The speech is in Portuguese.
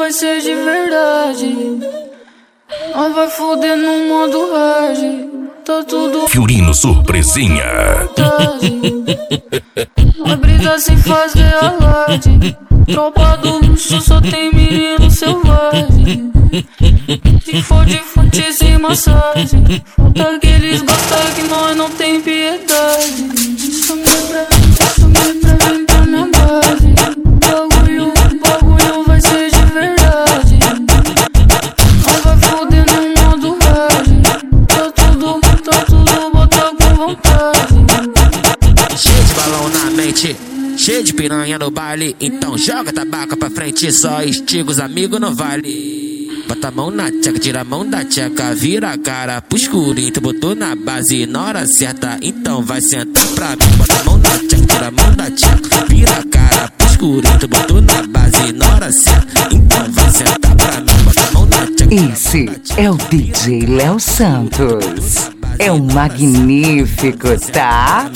vai ser de verdade. Nós vai foder no modo hard. Tá tudo Fiorino Surpresinha. Nós brisa sem fazer alarde. Tropa do luxo só tem menino selvagem. Se for de futes e massagem, falta que eles gostam que nós não tem piedade. Chame pra vir pra minha base. Bagulho vai ser de verdade. Nós vai foder no modo hard. Tá tudo bota com vontade. Cheio de balão na mente, cheio de piranha no baile. Então joga tabaco pra frente, só estiga os amigos não vale. Bota a mão na tcheca, tira a mão da tcheca, vira a cara pro escurinho. Tu botou na base na hora certa, então vai sentar pra mim. Bota a mão na tcheca, tira a mão da tcheca, vira a cara pro escurinho. Tu botou na base na hora certa, então vai sentar pra mim. Bota a mão na tcheca. Esse é o DJ Léo Santos. É um magnífico, tá?